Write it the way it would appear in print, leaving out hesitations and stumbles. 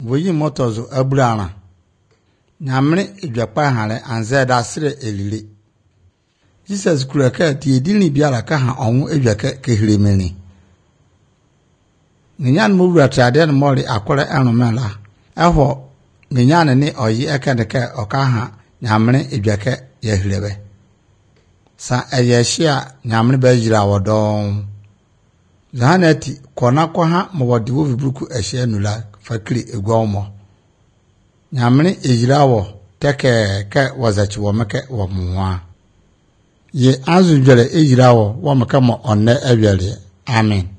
Voyi motozo abrana. Nyamne edwapa hale anze da sire elile. Jesus kuraka ti edini biara ka ha onwo edwaka kehiremeni. Nyan mo wura trade no mori akore enumela. Eho nyan ne oyi ekedeke oka ha nyamne edwaka yehirebe. Sa eyeshia nyamne ba yira wodon. Zahanati kona kwa ha mawadi wo vibruku ehye nula fakiri egwaomo. Nyamne ejirawo teke ke wazachi wo meke wo muwa. Ye azujele ejirawo wo meke mo onne ewyele. Amen.